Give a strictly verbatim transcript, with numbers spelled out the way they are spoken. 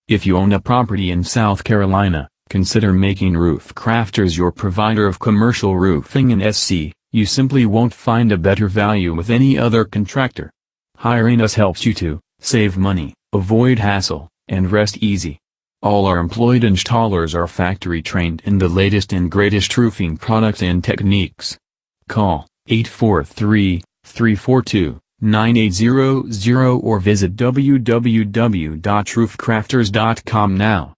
If you own a property in South Carolina, consider making Roof Crafters your provider of commercial roofing in S C. You simply won't find a better value with any other contractor. Hiring us helps you to save money, avoid hassle, and rest easy. All our employed installers are factory trained in the latest and greatest roofing products and techniques. Call eight four three, three four two, nine eight zero zero or visit w w w dot roof crafters dot com now.